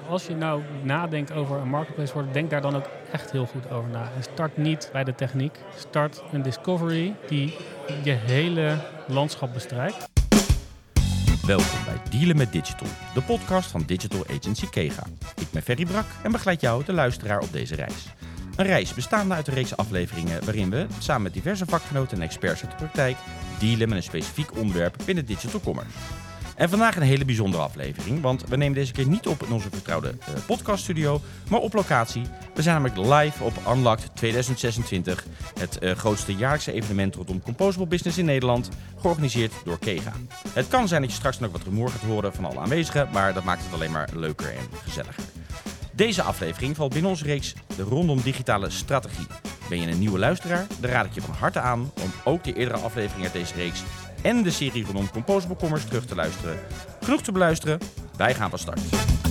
als je nou nadenkt over een marketplace worden, denk daar dan ook echt heel goed over na. En start niet bij de techniek. Start een discovery die je hele landschap bestrijkt. Welkom bij Dealen met Digital, de podcast van Digital Agency Kega. Ik ben Ferry Brak en begeleid jou, de luisteraar, op deze reis. Een reis bestaande uit een reeks afleveringen waarin we, samen met diverse vakgenoten en experts uit de praktijk, dealen met een specifiek onderwerp binnen digital commerce. En vandaag een hele bijzondere aflevering, want we nemen deze keer niet op in onze vertrouwde podcaststudio, maar op locatie. We zijn namelijk live op Unlocked 2026, het grootste jaarlijkse evenement rondom composable business in Nederland, georganiseerd door Kega. Het kan zijn dat je straks nog wat rumoer gaat horen van alle aanwezigen, maar dat maakt het alleen maar leuker en gezelliger. Deze aflevering valt binnen onze reeks rondom digitale strategie. Ben je een nieuwe luisteraar? Dan raad ik je van harte aan om ook de eerdere afleveringen uit deze reeks en de serie rondom composable commerce terug te luisteren. Genoeg te beluisteren, wij gaan van start.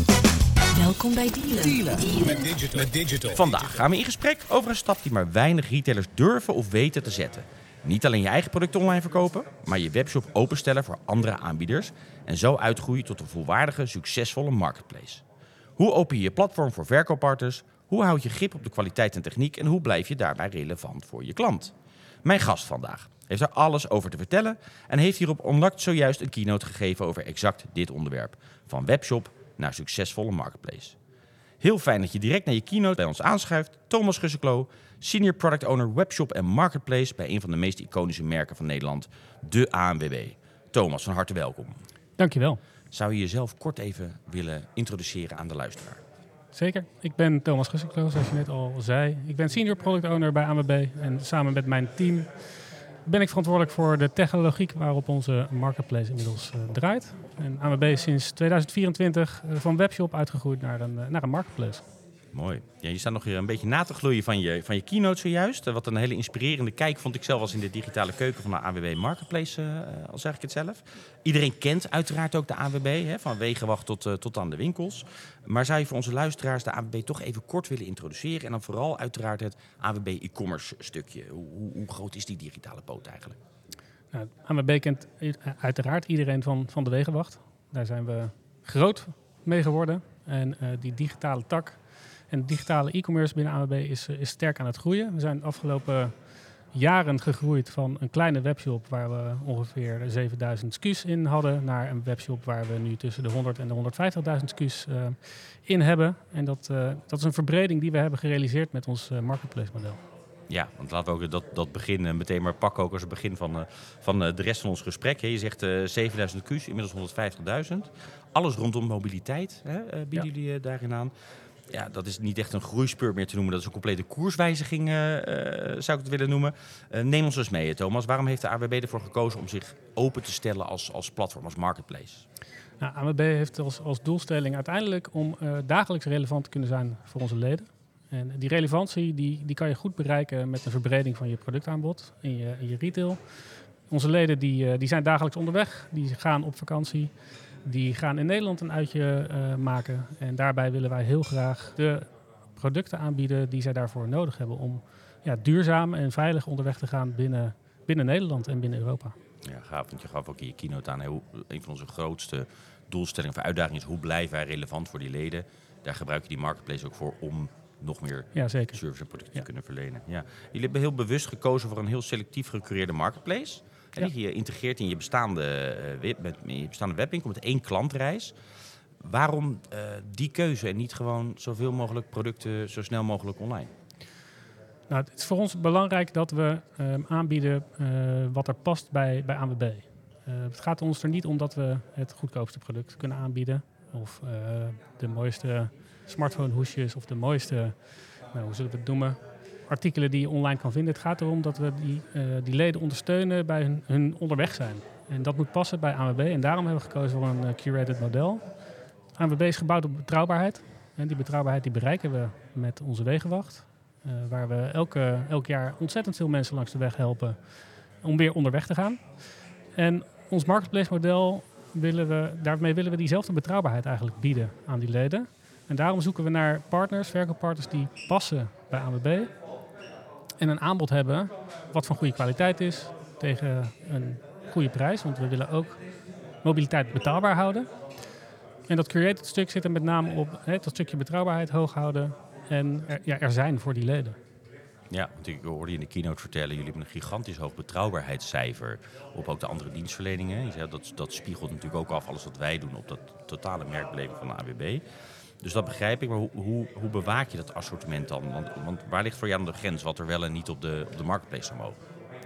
Welkom bij Dealen Met digital. Vandaag gaan we in gesprek over een stap die maar weinig retailers durven of weten te zetten. Niet alleen je eigen product online verkopen, maar je webshop openstellen voor andere aanbieders en zo uitgroeien tot een volwaardige, succesvolle marketplace. Hoe open je je platform voor verkooppartners? Hoe houd je grip op de kwaliteit en techniek? En hoe blijf je daarbij relevant voor je klant? Mijn gast vandaag heeft er alles over te vertellen en heeft hier op Unlocked zojuist een keynote gegeven over exact dit onderwerp. Van webshop naar succesvolle marketplace. Heel fijn dat je direct naar je keynote bij ons aanschuift. Thomas Gusseklo, Senior Product Owner Webshop en Marketplace bij een van de meest iconische merken van Nederland, de ANWB. Thomas, van harte welkom. Dankjewel. Zou je jezelf kort even willen introduceren aan de luisteraar? Zeker. Ik ben Thomas Gusseklo, zoals je net al zei. Ik ben Senior Product Owner bij ANWB en samen met mijn team ben ik verantwoordelijk voor de technologiek waarop onze marketplace inmiddels draait. En ANWB is sinds 2024 van webshop uitgegroeid naar een marketplace. Mooi. Ja, je staat nog weer een beetje na te gloeien van je keynote zojuist. Wat een hele inspirerende kijk vond ik zelf als in de digitale keuken van de ANWB Marketplace, al zeg ik het zelf. Iedereen kent uiteraard ook de ANWB, van Wegenwacht tot aan de winkels. Maar zou je voor onze luisteraars de ANWB toch even kort willen introduceren? En dan vooral uiteraard het ANWB e-commerce stukje. Hoe groot is die digitale poot eigenlijk? Nou, ANWB kent uiteraard iedereen van de Wegenwacht. Daar zijn we groot mee geworden. En die digitale tak en digitale e-commerce binnen ANWB is sterk aan het groeien. We zijn de afgelopen jaren gegroeid van een kleine webshop waar we ongeveer 7000 SKU's in hadden, naar een webshop waar we nu tussen de 100 en de 150.000 SKU's in hebben. En dat is een verbreding die we hebben gerealiseerd met ons marketplace model. Ja, want laten we ook dat begin meteen maar pakken ook als het begin van de rest van ons gesprek. Je zegt 7000 Q's, inmiddels 150.000. Alles rondom mobiliteit bieden jullie daarin aan. Ja, dat is niet echt een groeispurt meer te noemen. Dat is een complete koerswijziging, zou ik het willen noemen. Neem ons eens mee, Thomas. Waarom heeft de ANWB ervoor gekozen om zich open te stellen als platform, als marketplace? Nou, ANWB heeft als doelstelling uiteindelijk om dagelijks relevant te kunnen zijn voor onze leden. En die relevantie die kan je goed bereiken met een verbreding van je productaanbod in je retail. Onze leden die zijn dagelijks onderweg, die gaan op vakantie. Die gaan in Nederland een uitje maken. En daarbij willen wij heel graag de producten aanbieden die zij daarvoor nodig hebben om duurzaam en veilig onderweg te gaan binnen Nederland en binnen Europa. Ja, gaaf, want je gaf ook in je keynote aan. Een van onze grootste doelstellingen of uitdagingen is hoe blijven wij relevant voor die leden. Daar gebruik je die marketplace ook voor om nog meer service en producten te kunnen verlenen. Ja. Jullie hebben heel bewust gekozen voor een heel selectief gecureerde marketplace. Ja. Die je integreert in je bestaande webwinkel met 1 klantreis. Waarom die keuze en niet gewoon zoveel mogelijk producten zo snel mogelijk online? Nou, het is voor ons belangrijk dat we aanbieden wat er past bij ANWB. Het gaat ons er niet om dat we het goedkoopste product kunnen aanbieden. Of de mooiste smartphone hoesjes of de mooiste, hoe zullen we het noemen, artikelen die je online kan vinden. Het gaat erom dat we die leden ondersteunen bij hun onderweg zijn. En dat moet passen bij ANWB. En daarom hebben we gekozen voor een curated model. ANWB is gebouwd op betrouwbaarheid. En die betrouwbaarheid die bereiken we met onze Wegenwacht. Waar we elk jaar ontzettend veel mensen langs de weg helpen om weer onderweg te gaan. En ons marketplace model daarmee willen we diezelfde betrouwbaarheid eigenlijk bieden aan die leden. En daarom zoeken we naar verkooppartners die passen bij ANWB. En een aanbod hebben wat van goede kwaliteit is tegen een goede prijs. Want we willen ook mobiliteit betaalbaar houden. En dat curated stuk zit er met name op dat stukje betrouwbaarheid hoog houden en er zijn voor die leden. Ja, want ik hoorde je in de keynote vertellen, jullie hebben een gigantisch hoog betrouwbaarheidscijfer op ook de andere dienstverleningen. Je zei, dat spiegelt natuurlijk ook af alles wat wij doen op dat totale merkbeleving van de AWB. Dus dat begrijp ik, maar hoe bewaak je dat assortiment dan? Want waar ligt voor jou dan de grens wat er wel en niet op de marketplace zou mogen?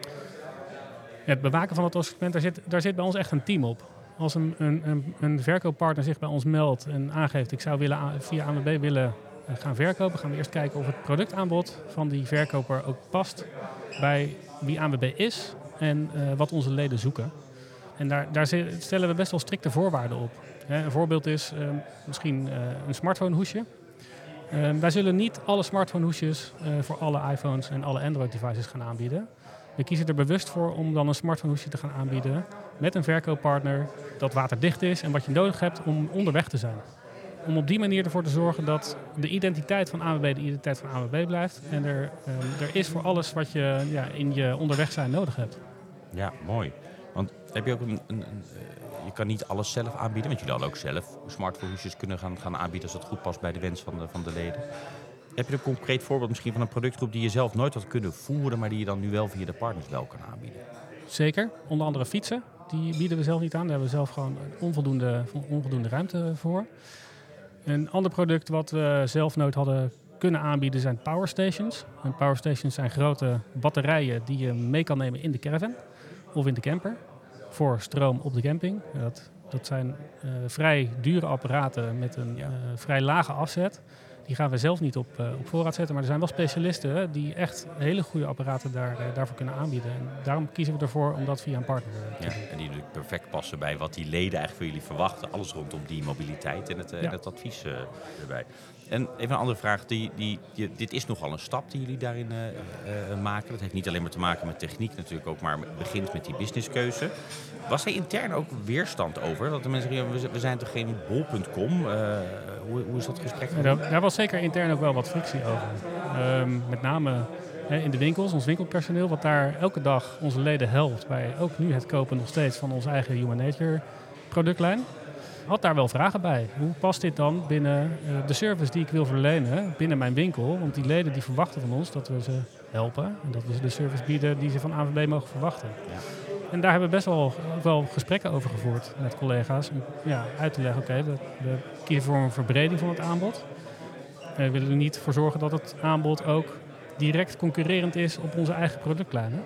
Ja, het bewaken van het assortiment, daar zit bij ons echt een team op. Als een verkooppartner zich bij ons meldt en aangeeft, ik zou via AWB willen gaan verkopen, gaan we eerst kijken of het productaanbod van die verkoper ook past bij wie AWB is en wat onze leden zoeken. En daar stellen we best wel strikte voorwaarden op. Een voorbeeld is misschien een smartphone hoesje. Wij zullen niet alle smartphone hoesjes voor alle iPhones en alle Android devices gaan aanbieden. We kiezen er bewust voor om dan een smartphone hoesje te gaan aanbieden met een verkooppartner dat waterdicht is en wat je nodig hebt om onderweg te zijn. Om op die manier ervoor te zorgen dat de identiteit van AWB de identiteit van AWB blijft. En er is voor alles wat je in je onderweg zijn nodig hebt. Ja, mooi. Want heb je ook je kan niet alles zelf aanbieden, want jullie hadden ook zelf smartphone hoesjes kunnen gaan aanbieden als dat goed past bij de wens van de leden. Heb je een concreet voorbeeld misschien van een productgroep die je zelf nooit had kunnen voeren, maar die je dan nu wel via de partners wel kan aanbieden? Zeker. Onder andere fietsen. Die bieden we zelf niet aan. Daar hebben we zelf gewoon onvoldoende ruimte voor. Een ander product wat we zelf nooit hadden kunnen aanbieden zijn powerstations. En powerstations zijn grote batterijen die je mee kan nemen in de caravan of in de camper voor stroom op de camping. Dat zijn vrij dure apparaten met een vrij lage afzet. Die gaan we zelf niet op voorraad zetten, maar er zijn wel specialisten die echt hele goede apparaten daarvoor kunnen aanbieden. En daarom kiezen we ervoor om dat via een partner te doen. En die natuurlijk perfect passen bij wat die leden eigenlijk van jullie verwachten. Alles rondom die mobiliteit en het advies erbij. En even een andere vraag. Dit is nogal een stap die jullie daarin maken. Dat heeft niet alleen maar te maken met techniek natuurlijk ook, maar het begint met die businesskeuze. Was er intern ook weerstand over? Dat de mensen zeggen, we zijn toch geen bol.com? Hoe is dat gesprek? Daar was zeker intern ook wel wat frictie over. Met name in de winkels, ons winkelpersoneel, wat daar elke dag onze leden helpt bij ook nu het kopen nog steeds van onze eigen Human Nature productlijn. Had daar wel vragen bij. Hoe past dit dan binnen de service die ik wil verlenen binnen mijn winkel? Want die leden die verwachten van ons dat we ze helpen en dat we ze de service bieden die ze van AWB mogen verwachten. Ja. En daar hebben we best wel gesprekken over gevoerd met collega's om uit te leggen, we kiezen voor een verbreding van het aanbod. We willen er niet voor zorgen dat het aanbod ook direct concurrerend is op onze eigen productlijnen.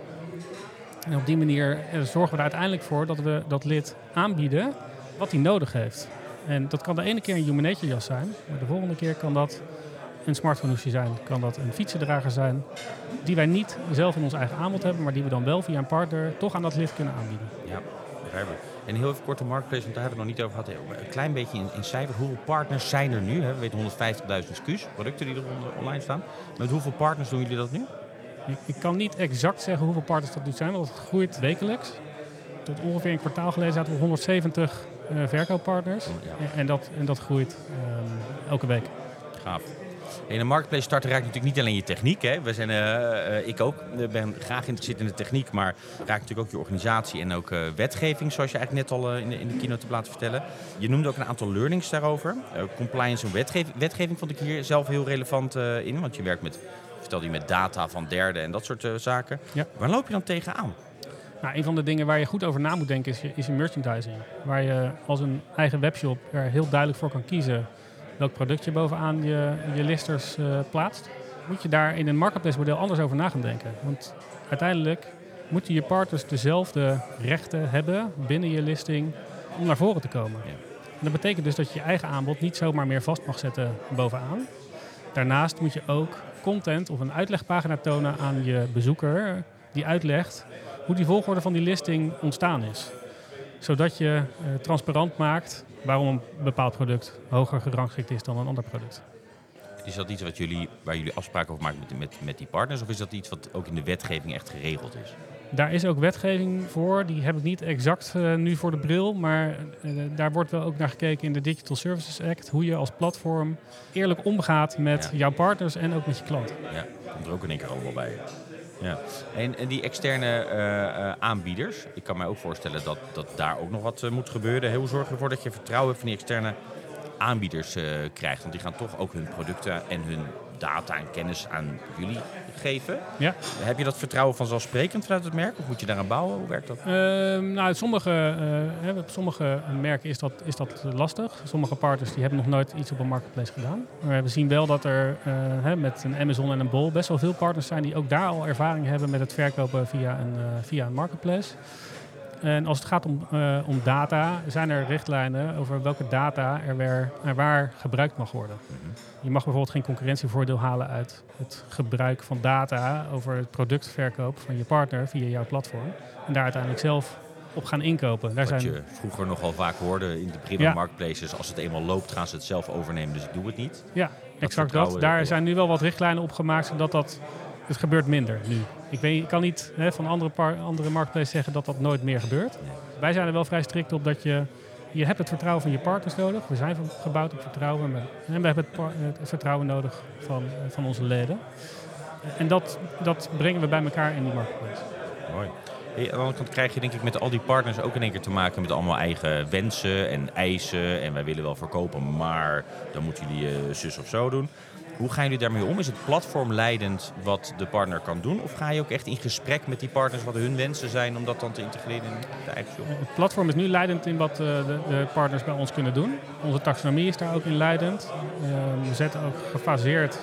En op die manier zorgen we er uiteindelijk voor dat we dat lid aanbieden wat hij nodig heeft. En dat kan de ene keer een Human Nature jas zijn, maar de volgende keer kan dat een smartphone hoesje zijn, kan dat een fietsendrager zijn, die wij niet zelf in ons eigen aanbod hebben, maar die we dan wel via een partner toch aan dat lid kunnen aanbieden. Ja, begrijp ik. En heel even kort de marketplace, want daar hebben we het nog niet over gehad. Een klein beetje in cijfers. Hoeveel partners zijn er nu? We weten 150.000 SKU's, producten die er online staan. Met hoeveel partners doen jullie dat nu? Ik kan niet exact zeggen hoeveel partners dat nu zijn, want het groeit wekelijks. Tot ongeveer een kwartaal geleden zaten we 170 verkooppartners. Ja. En dat groeit elke week. Gaaf. In de marketplace starten raakt natuurlijk niet alleen je techniek. Hè. We zijn, ik ook. Ik ben graag geïnteresseerd in de techniek, maar raakt natuurlijk ook je organisatie en ook wetgeving, zoals je eigenlijk net al in de keynote hebt laten vertellen. Je noemde ook een aantal learnings daarover. Compliance en wetgeving vond ik hier zelf heel relevant in, want je werkt vertelde je met data van derden en dat soort zaken. Ja. Waar loop je dan tegenaan? Nou, een van de dingen waar je goed over na moet denken is je merchandising. Waar je als een eigen webshop er heel duidelijk voor kan kiezen welk product je bovenaan je listers plaatst. Moet je daar in een marketplace model anders over na gaan denken. Want uiteindelijk moeten je partners dezelfde rechten hebben binnen je listing om naar voren te komen. Ja. En dat betekent dus dat je je eigen aanbod niet zomaar meer vast mag zetten bovenaan. Daarnaast moet je ook content of een uitlegpagina tonen aan je bezoeker die uitlegt hoe die volgorde van die listing ontstaan is. Zodat je transparant maakt waarom een bepaald product hoger gerangschikt is dan een ander product. Is dat iets waar jullie afspraken over maken met die partners? Of is dat iets wat ook in de wetgeving echt geregeld is? Daar is ook wetgeving voor. Die heb ik niet exact nu voor de bril. Maar daar wordt wel ook naar gekeken in de Digital Services Act. Hoe je als platform eerlijk omgaat met jouw partners en ook met je klant. Ja, komt er ook in één keer allemaal bij. Ja. En die externe aanbieders, ik kan mij ook voorstellen dat daar ook nog wat moet gebeuren. Hoe zorg je ervoor dat je vertrouwen hebt van die externe aanbieders krijgt. Want die gaan toch ook hun producten en hun data en kennis aan jullie geven. Ja. Heb je dat vertrouwen vanzelfsprekend vanuit het merk? Of moet je daaraan bouwen? Hoe werkt dat? Sommige merken is dat lastig. Sommige partners die hebben nog nooit iets op een marketplace gedaan. Maar we zien wel dat er met een Amazon en een Bol best wel veel partners zijn die ook daar al ervaring hebben met het verkopen via een marketplace. En als het gaat om data, zijn er richtlijnen over welke data er waar gebruikt mag worden. Je mag bijvoorbeeld geen concurrentievoordeel halen uit het gebruik van data over het productverkoop van je partner via jouw platform. En daar uiteindelijk zelf op gaan inkopen. Wat je vroeger nogal vaak hoorde in de prima marketplaces, als het eenmaal loopt gaan ze het zelf overnemen, dus ik doe het niet. Ja, exact dat. Daar zijn nu wel wat richtlijnen op gemaakt, zodat het gebeurt minder nu. Ik kan niet van andere marketplaces zeggen dat dat nooit meer gebeurt. Nee. Wij zijn er wel vrij strikt op dat je hebt het vertrouwen van je partners nodig. We zijn gebouwd op vertrouwen. En we hebben het vertrouwen nodig van onze leden. En dat brengen we bij elkaar in die marketplace. Mooi. Aan de andere kant krijg je denk ik met al die partners ook in één keer te maken met allemaal eigen wensen en eisen. En wij willen wel verkopen, maar dan moeten jullie zus of zo doen. Hoe gaan jullie daarmee om? Is het platform leidend wat de partner kan doen? Of ga je ook echt in gesprek met die partners wat hun wensen zijn om dat dan te integreren in de eigen shop? Het platform is nu leidend in wat de partners bij ons kunnen doen. Onze taxonomie is daar ook in leidend. We zetten ook gefaseerd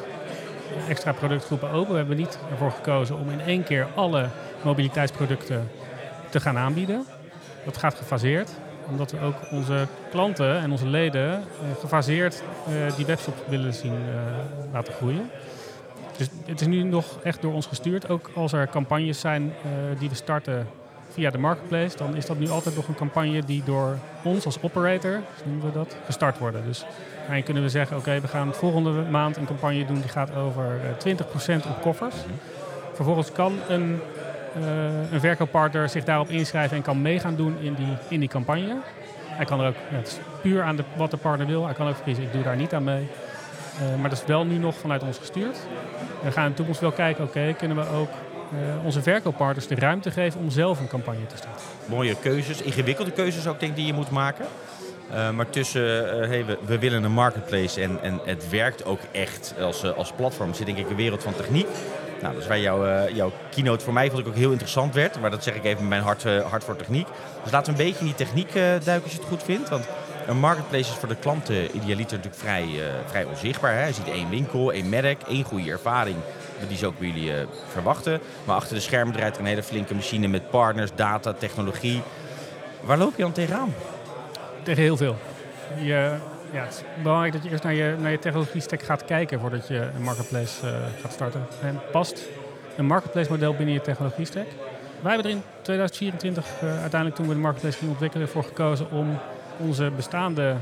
extra productgroepen open. We hebben niet ervoor gekozen om in één keer alle mobiliteitsproducten te gaan aanbieden. Dat gaat gefaseerd. Omdat we ook onze klanten en onze leden gefaseerd die webshop willen zien laten groeien. Dus het is nu nog echt door ons gestuurd. Ook als er campagnes zijn die we starten via de marketplace, dan is dat nu altijd nog een campagne die door ons als operator, zo noemen we dat, gestart worden. Dus daarin kunnen we zeggen, oké, we gaan volgende maand een campagne doen die gaat over 20% op koffers. Vervolgens kan een verkooppartner zich daarop inschrijven en kan mee gaan doen in die campagne. Hij kan er ook, het is puur aan wat de partner wil. Hij kan ook verkiezen, ik doe daar niet aan mee. Maar dat is wel nu nog vanuit ons gestuurd. We gaan in de toekomst wel kijken, kunnen we ook onze verkooppartners de ruimte geven om zelf een campagne te starten. Mooie keuzes, ingewikkelde keuzes ook denk ik die je moet maken. Maar tussen, we willen een marketplace en het werkt ook echt als platform. Zit denk ik een wereld van techniek. Nou, dat is waar jouw keynote voor mij vond ik ook heel interessant werd. Maar dat zeg ik even met mijn hart voor techniek. Dus laten we een beetje in die techniek duiken als je het goed vindt. Want een marketplace is voor de klanten idealiter natuurlijk vrij onzichtbaar. Hè? Je ziet één winkel, één merk, één goede ervaring. Die ze ook bij jullie verwachten. Maar achter de schermen draait er een hele flinke machine met partners, data, technologie. Waar loop je dan tegenaan? Tegen heel veel. Het is belangrijk dat je eerst naar je technologie-stack gaat kijken voordat je een marketplace gaat starten. En past een marketplace model binnen je technologie-stack? Wij hebben er in 2024 uiteindelijk toen we de marketplace gingen ontwikkelen voor gekozen om onze bestaande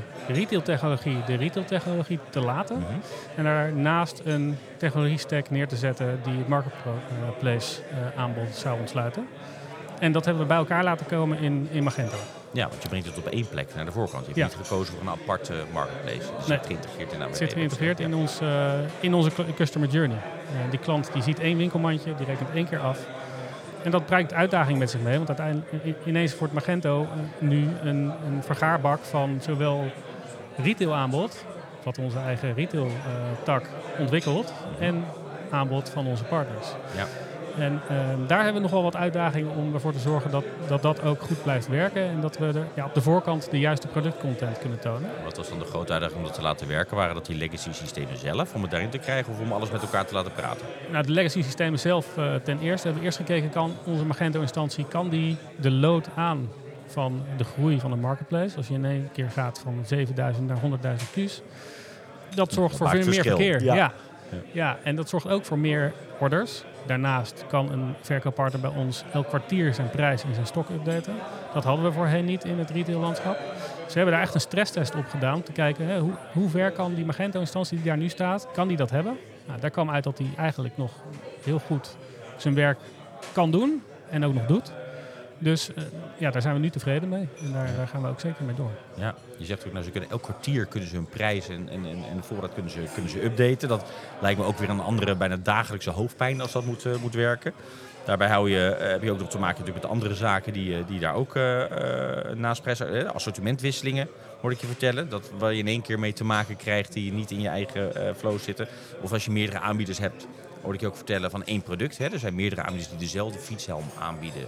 de retail-technologie te laten. En daarnaast een technologie-stack neer te zetten die het marketplace aanbod zou ontsluiten. En dat hebben we bij elkaar laten komen in Magento. Ja, want je brengt het op één plek naar de voorkant. Je hebt niet gekozen voor een aparte marketplace. Het zit geïntegreerd in AWP. Het zit geïntegreerd in onze customer journey. Die klant die ziet één winkelmandje, die rekent één keer af. En dat brengt uitdaging met zich mee. Want uiteindelijk ineens wordt Magento nu een vergaarbak van zowel retail aanbod, wat onze eigen retail tak ontwikkelt, en aanbod van onze partners. Ja. En daar hebben we nog wel wat uitdagingen om ervoor te zorgen dat ook goed blijft werken. En dat we op de voorkant de juiste productcontent kunnen tonen. Wat was dan de grote uitdaging om dat te laten werken? Waren dat die legacy systemen zelf, om het daarin te krijgen of om alles met elkaar te laten praten? Nou, de legacy systemen zelf ten eerste. Hebben we eerst gekeken, kan onze Magento-instantie de load aan van de groei van de marketplace? Als je in één keer gaat van 7.000 naar 100.000 Q's. Dat zorgt voor veel meer verkeer. Ja, en dat zorgt ook voor meer orders. Daarnaast kan een verkooppartner bij ons elk kwartier zijn prijs en zijn stok updaten. Dat hadden we voorheen niet in het retaillandschap. Ze hebben daar echt een stresstest op gedaan om te kijken hoe ver kan die Magento-instantie die daar nu staat, kan die dat hebben? Nou, daar kwam uit dat hij eigenlijk nog heel goed zijn werk kan doen en ook nog doet. Dus daar zijn we nu tevreden mee en daar gaan we ook zeker mee door. Ja. Je zegt ook, ze kunnen elk kwartier kunnen ze hun prijs en de voorraad kunnen ze updaten. Dat lijkt me ook weer een andere, bijna dagelijkse hoofdpijn als dat moet werken. Daarbij heb je ook nog te maken natuurlijk met andere zaken die daar ook naast prijs. Assortimentwisselingen, hoor ik je vertellen. Dat waar je in één keer mee te maken krijgt die niet in je eigen flow zitten. Of als je meerdere aanbieders hebt, hoor ik je ook vertellen van één product. Hè. Er zijn meerdere aanbieders die dezelfde fietshelm aanbieden.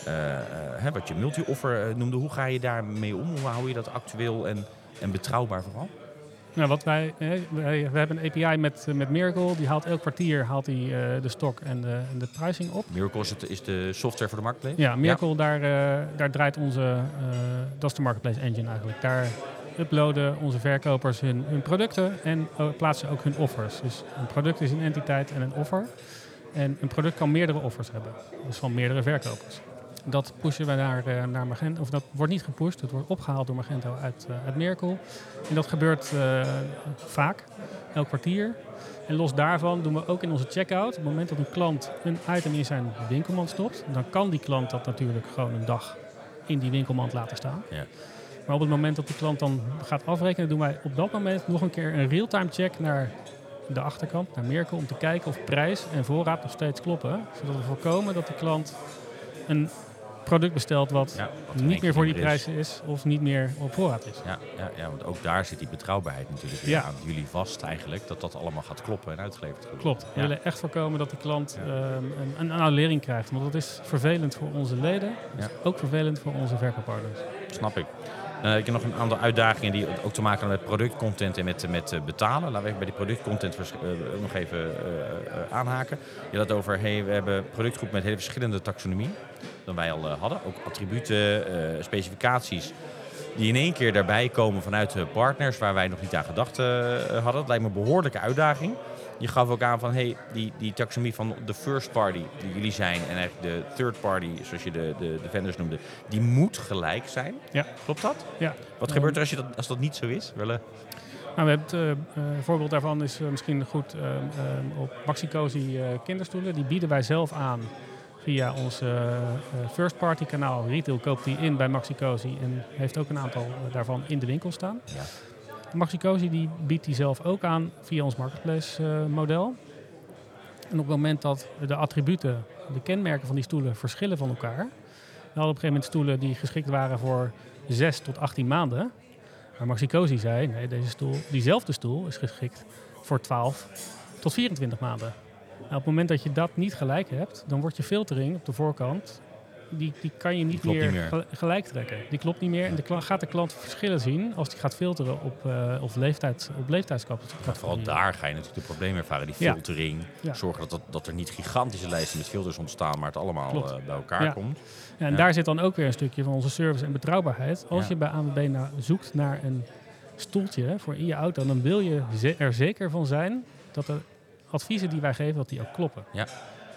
Wat je multi-offer noemde. Hoe ga je daarmee om? Hoe hou je dat actueel en betrouwbaar vooral? Nou, we hebben een API met Miracle. Die haalt elk kwartier de stok en de pricing op. Miracle is de software voor de marketplace? Ja, Miracle, daar draait dat is de marketplace engine eigenlijk. Daar uploaden onze verkopers hun producten en plaatsen ook hun offers. Dus een product is een entiteit en een offer. En een product kan meerdere offers hebben. Dus van meerdere verkopers. Dat pushen we naar Magento, of dat wordt niet gepusht, het wordt opgehaald door Magento uit Miracle. En dat gebeurt vaak, elk kwartier. En los daarvan doen we ook in onze checkout, op het moment dat een klant een item in zijn winkelmand stopt, dan kan die klant dat natuurlijk gewoon een dag in die winkelmand laten staan. Ja. Maar op het moment dat die klant dan gaat afrekenen, doen wij op dat moment nog een keer een real-time check naar de achterkant, naar Miracle, om te kijken of prijs en voorraad nog steeds kloppen. Zodat we voorkomen dat de klant een product bestelt wat niet meer voor die prijs is of niet meer op voorraad is. Ja, want ook daar zit die betrouwbaarheid natuurlijk aan jullie vast eigenlijk, dat allemaal gaat kloppen en uitgeleverd wordt. Klopt. We willen echt voorkomen dat de klant een annulering krijgt, want dat is vervelend voor onze leden, is ook vervelend voor onze verkooppartners. Snap ik. Ik heb nog een aantal uitdagingen die ook te maken hebben met productcontent en met betalen. Laten we even bij die productcontent nog even aanhaken. Je had het over, we hebben een productgroep met hele verschillende taxonomie dan wij al hadden. Ook attributen, specificaties die in één keer daarbij komen vanuit de partners waar wij nog niet aan gedacht hadden. Dat lijkt me een behoorlijke uitdaging. Je gaf ook aan van, die taxonomie van de first party die jullie zijn en eigenlijk de third party, zoals je de vendors noemde, die moet gelijk zijn. Ja. Klopt dat? Ja. Wat gebeurt er als dat niet zo is? Nou, we hebben een voorbeeld daarvan is misschien goed op Maxicosi kinderstoelen. Die bieden wij zelf aan via ons first party kanaal. Retail koopt die in bij Maxicosi en heeft ook een aantal daarvan in de winkel staan. Ja. Maxicosi die biedt die zelf ook aan via ons marketplace model. En op het moment dat de attributen, de kenmerken van die stoelen verschillen van elkaar. We hadden op een gegeven moment stoelen die geschikt waren voor 6 tot 18 maanden. Maar Maxicosi zei, nee, diezelfde stoel is geschikt voor 12 tot 24 maanden. Nou, op het moment dat je dat niet gelijk hebt, dan wordt je filtering op de voorkant, die kan je niet meer gelijk trekken. Die klopt niet meer en gaat de klant verschillen zien als die gaat filteren op leeftijdscategorie. Vooral daar ga je natuurlijk de problemen ervaren. Die filtering, zorgen dat er niet gigantische lijsten met filters ontstaan, maar het allemaal bij elkaar komt. Ja, en daar zit dan ook weer een stukje van onze service en betrouwbaarheid. Als je bij ANWB zoekt naar een stoeltje voor in je auto, dan wil je er zeker van zijn dat de adviezen die wij geven, dat die ook kloppen. Ja.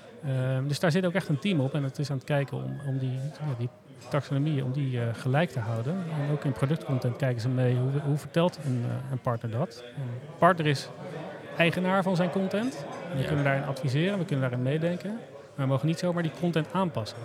Dus daar zit ook echt een team op en het is aan het kijken om die taxonomie gelijk te houden. En ook in productcontent kijken ze mee hoe vertelt een partner dat. Een partner is eigenaar van zijn content. We kunnen daarin adviseren, we kunnen daarin meedenken. Maar we mogen niet zomaar die content aanpassen.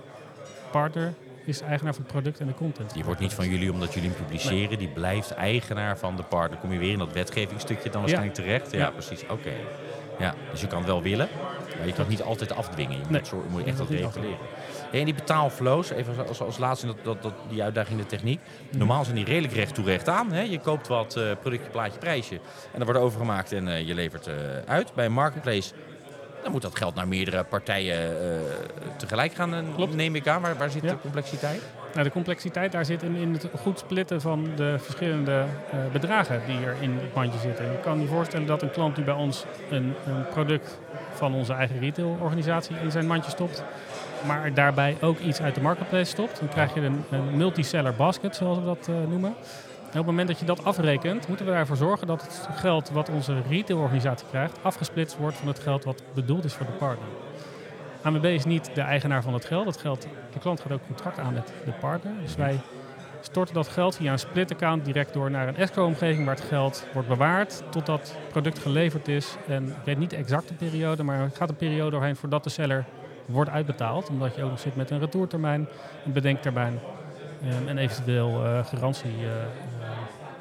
Partner is eigenaar van het product en de content. Die wordt niet van jullie omdat jullie hem publiceren. Nee. Die blijft eigenaar van de partner. Kom je weer in dat wetgevingsstukje dan waarschijnlijk terecht? Ja, precies. Oké. Ja, dus je kan wel willen, maar je kan het niet altijd afdwingen. Je moet echt dat reguleren. En die betaalflows, even als laatste die uitdaging in de techniek. Normaal zijn die redelijk recht toe recht aan. Hè? Je koopt wat productje, plaatje, prijsje. En dan wordt overgemaakt en je levert uit. Bij een marketplace, dan moet dat geld naar meerdere partijen tegelijk gaan, neem ik aan. Waar zit de complexiteit? Nou, de complexiteit daar zit in het goed splitten van de verschillende bedragen die er in het mandje zitten. Je kan je voorstellen dat een klant nu bij ons een product van onze eigen retailorganisatie in zijn mandje stopt, maar daarbij ook iets uit de marketplace stopt. Dan krijg je een multiseller basket, zoals we dat noemen. En op het moment dat je dat afrekent, moeten we ervoor zorgen dat het geld wat onze retailorganisatie krijgt afgesplitst wordt van het geld wat bedoeld is voor de partner. ANWB is niet de eigenaar van het geld. De klant gaat ook contract aan met de partner. Dus wij storten dat geld via een split-account direct door naar een escrow-omgeving waar het geld wordt bewaard totdat het product geleverd is. En ik weet niet de exacte periode, maar er gaat een periode doorheen voordat de seller wordt uitbetaald. Omdat je ook nog zit met een retourtermijn, een bedenktermijn en eventueel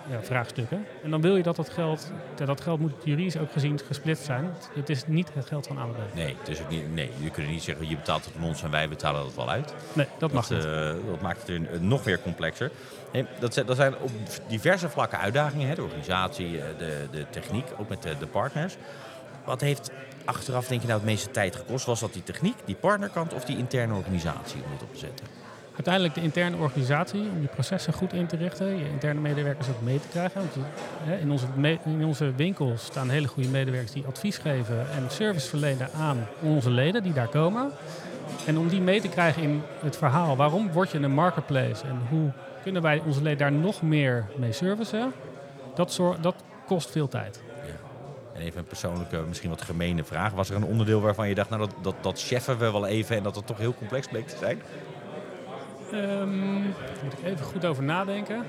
vraagstukken. En dan wil je dat dat geld moet juridisch ook gezien gesplit zijn. Het is niet het geld van AWB. Nee, het is ook niet, nee, je kunt niet zeggen je betaalt het van ons en wij betalen dat wel uit. Nee, dat mag niet. Dat maakt het nog weer complexer. Nee, dat zijn op diverse vlakken uitdagingen. Hè? De organisatie, de techniek, ook met de partners. Wat heeft achteraf denk je nou het meeste tijd gekost? Was dat die techniek, die partnerkant of die interne organisatie om het op te zetten? Uiteindelijk de interne organisatie, om je processen goed in te richten, je interne medewerkers ook mee te krijgen. Want in onze winkels staan hele goede medewerkers die advies geven en service verlenen aan onze leden die daar komen. En om die mee te krijgen in het verhaal, waarom word je een marketplace en hoe kunnen wij onze leden daar nog meer mee servicen, dat kost veel tijd. En even een persoonlijke, misschien wat gemene vraag. Was er een onderdeel waarvan je dacht, nou dat cheffen we wel even en dat het toch heel complex bleek te zijn? Daar moet ik even goed over nadenken.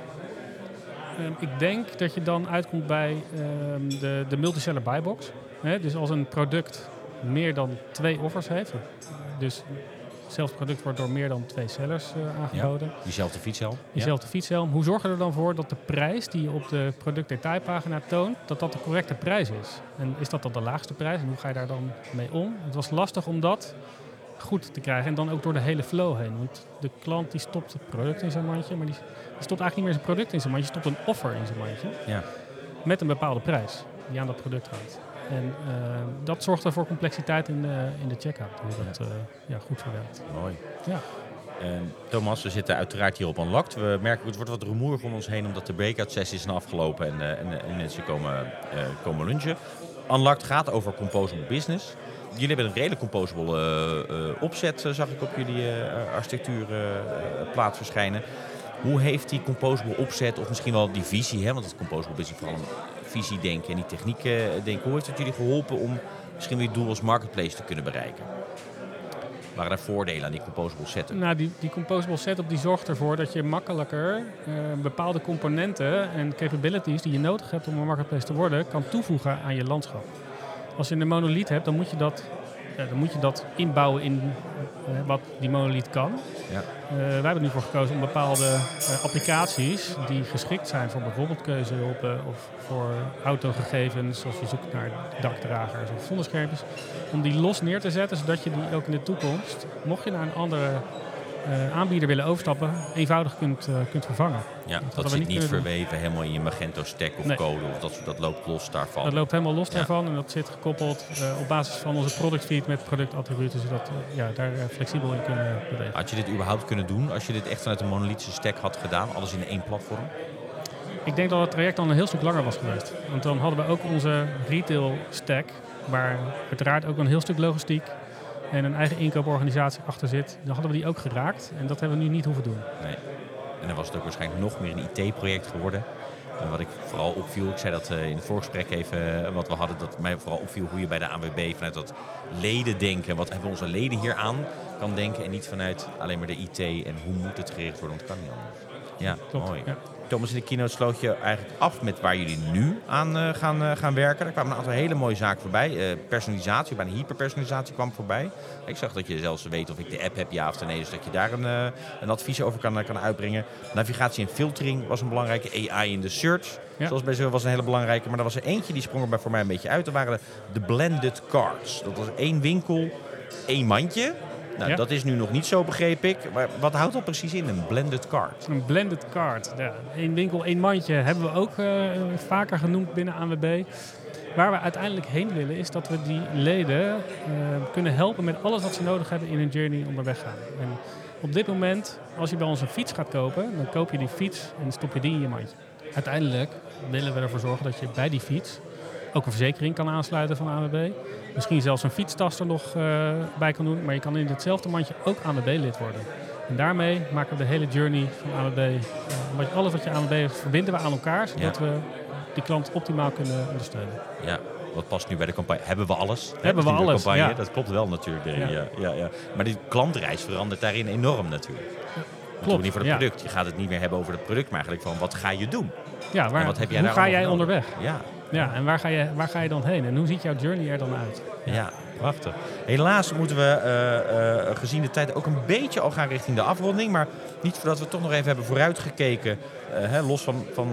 Ik denk dat je dan uitkomt bij de multiseller buybox. Dus als een product meer dan 2 offers heeft. Dus hetzelfde product wordt door meer dan 2 sellers aangeboden. Ja, diezelfde fietshelm. Diezelfde fietshelm. Hoe zorg je er dan voor dat de prijs die je op de productdetailpagina toont, dat de correcte prijs is? En is dat dan de laagste prijs? En hoe ga je daar dan mee om? Het was lastig om dat goed te krijgen en dan ook door de hele flow heen. Want de klant die stopt het product in zijn mandje, maar die stopt eigenlijk niet meer zijn product in zijn mandje, stopt een offer in zijn mandje. Ja. Met een bepaalde prijs die aan dat product hangt. En dat zorgt voor complexiteit in de checkout, hoe dat goed verwerkt. Mooi. Ja. Thomas, we zitten uiteraard hier op Unlocked. We merken, het wordt wat rumoerig om ons heen omdat de breakout sessies zijn afgelopen en mensen komen lunchen. Unlocked gaat over composable business. Jullie hebben een redelijk composable opzet, zag ik op jullie architectuurplaat verschijnen. Hoe heeft die composable opzet, of misschien wel die visie, want het composable business vooral een visie denken en die techniek denken. Hoe heeft het jullie geholpen om misschien weer je doel als marketplace te kunnen bereiken? Waren er voordelen aan die composable setup? Nou, die composable setup die zorgt ervoor dat je makkelijker bepaalde componenten en capabilities die je nodig hebt om een marketplace te worden, kan toevoegen aan je landschap. Als je een monolith hebt, dan moet je dat inbouwen in wat die monolith kan. Ja. Wij hebben er nu voor gekozen om bepaalde applicaties die geschikt zijn voor bijvoorbeeld keuzehulpen of voor autogegevens, als je zoekt naar dakdragers of zonneschermpjes, om die los neer te zetten, zodat je die ook in de toekomst, mocht je naar een andere aanbieder willen overstappen, eenvoudig kunt vervangen. Ja, dat zit niet verweven helemaal in je Magento stack of code. Of dat loopt los daarvan. Dat loopt helemaal los daarvan en dat zit gekoppeld op basis van onze product feed met productattributen, zodat daar flexibel in kunnen bewegen. Had je dit überhaupt kunnen doen als je dit echt vanuit een monolithische stack had gedaan? Alles in één platform? Ik denk dat het traject dan een heel stuk langer was geweest. Want dan hadden we ook onze retail stack, waar uiteraard ook een heel stuk logistiek en een eigen inkooporganisatie achter zit. Dan hadden we die ook geraakt en dat hebben we nu niet hoeven doen. Nee. En dan was het ook waarschijnlijk nog meer een IT-project geworden. En wat ik vooral opviel, ik zei dat in het voorgesprek even wat we hadden, dat mij vooral opviel hoe je bij de ANWB vanuit dat leden denken, wat hebben onze leden hier aan, kan denken en niet vanuit alleen maar de IT en hoe moet het geregeld worden, want het kan niet anders. Ja, klopt, mooi. Ja. Thomas, in de keynote sloot je eigenlijk af met waar jullie nu aan gaan werken. Er kwamen een aantal hele mooie zaken voorbij. Personalisatie, bijna hyperpersonalisatie kwam voorbij. Ik zag dat je zelfs weet of ik de app heb, ja of nee. Dus dat je daar een advies over kan uitbrengen. Navigatie en filtering was een belangrijke. AI in de search, zoals bij zo was een hele belangrijke. Maar er was er eentje, die sprong er voor mij een beetje uit. Dat waren de blended carts. Dat was 1 winkel, 1 mandje. Nou, dat is nu nog niet zo, begreep ik. Maar wat houdt dat precies in, een blended cart? Een blended cart. Ja, 1 winkel, 1 mandje hebben we ook vaker genoemd binnen ANWB. Waar we uiteindelijk heen willen is dat we die leden kunnen helpen met alles wat ze nodig hebben in hun journey onderweg gaan. En op dit moment, als je bij ons een fiets gaat kopen, dan koop je die fiets en stop je die in je mandje. Uiteindelijk willen we ervoor zorgen dat je bij die fiets ook een verzekering kan aansluiten van ANWB. Misschien zelfs een fietstas er nog bij kan doen. Maar je kan in hetzelfde mandje ook ANWB-lid worden. En daarmee maken we de hele journey van ANWB. Alles wat je ANWB heeft, verbinden we aan elkaar. Zodat we die klant optimaal kunnen ondersteunen. Ja, wat past nu bij de campagne? Hebben we alles? Hebben we alles, ja. Dat klopt wel natuurlijk. Ja. Maar die klantreis verandert daarin enorm natuurlijk. Klopt. Niet voor het product. Je gaat het niet meer hebben over het product, maar eigenlijk van wat ga je doen? Ja, hoe ga jij onderweg? Ja, en waar ga je dan heen? En hoe ziet jouw journey er dan uit? Ja, prachtig. Helaas moeten we gezien de tijd ook een beetje al gaan richting de afronding. Maar niet voordat we toch nog even hebben vooruitgekeken. Los van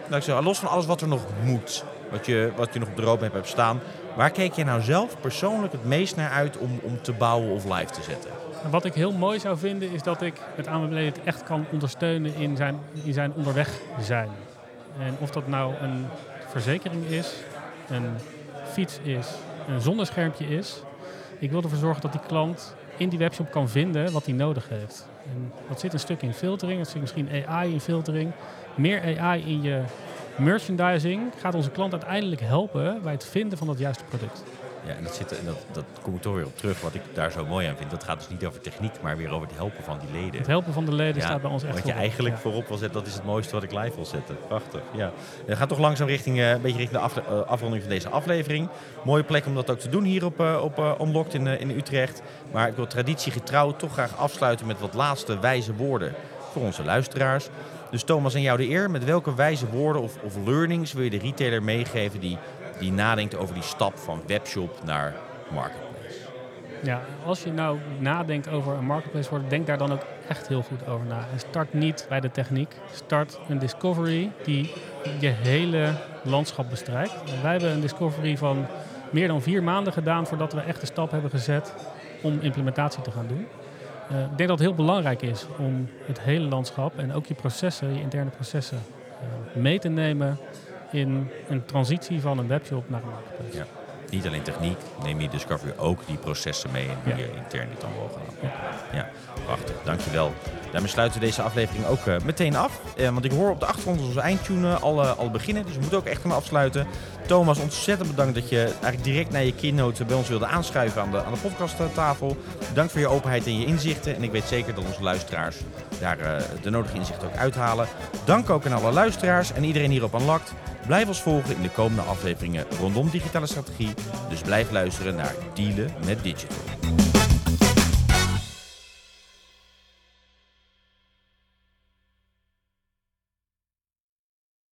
Nou, ik zeg, los van alles wat er nog moet, wat je nog op de roadmap hebt staan, waar keek je nou zelf persoonlijk het meest naar uit om te bouwen of live te zetten? En wat ik heel mooi zou vinden is dat ik het ANWB het echt kan ondersteunen in zijn onderweg zijn. En of dat nou een verzekering is, een fiets is, een zonneschermpje is. Ik wil ervoor zorgen dat die klant in die webshop kan vinden wat hij nodig heeft. En dat zit een stuk in filtering, dat zit misschien AI in filtering. Meer AI in je merchandising gaat onze klant uiteindelijk helpen bij het vinden van het juiste product. Ja, en dat kom ik toch weer op terug. Wat ik daar zo mooi aan vind, dat gaat dus niet over techniek, maar weer over het helpen van die leden. Het helpen van de leden staat bij ons echt wat voorop. je eigenlijk voorop wil zetten, dat is het mooiste wat ik live wil zetten. Prachtig, ja. We gaan toch langzaam een beetje richting de afronding van deze aflevering. Mooie plek om dat ook te doen hier op Unlocked in Utrecht. Maar ik wil traditiegetrouw toch graag afsluiten met wat laatste wijze woorden voor onze luisteraars. Dus Thomas, aan jou de eer. Met welke wijze woorden of learnings wil je de retailer meegeven die nadenkt over die stap van webshop naar marketplace? Ja, als je nou nadenkt over een marketplace worden, denk daar dan ook echt heel goed over na. En start niet bij de techniek. Start een discovery die je hele landschap bestrijkt. En wij hebben een discovery van meer dan 4 maanden gedaan voordat we echt de stap hebben gezet om implementatie te gaan doen. Ik denk dat het heel belangrijk is om het hele landschap en ook je processen, je interne processen, mee te nemen in een transitie van een webshop naar een marketplace. Ja. Niet alleen techniek, neem je Discovery ook die processen mee en hoe je intern dit dan wil gaan. Ja, prachtig. Dankjewel. Daarmee sluiten we deze aflevering ook meteen af. Want ik hoor op de achtergrond onze eindtune al beginnen, dus we moeten ook echt gaan afsluiten. Thomas, ontzettend bedankt dat je eigenlijk direct na je keynote bij ons wilde aanschuiven aan de podcasttafel. Bedankt voor je openheid en je inzichten. En ik weet zeker dat onze luisteraars daar de nodige inzichten ook uithalen. Dank ook aan alle luisteraars en iedereen hier op Unlocked. Blijf ons volgen in de komende afleveringen rondom digitale strategie. Dus blijf luisteren naar Dealen met Digital.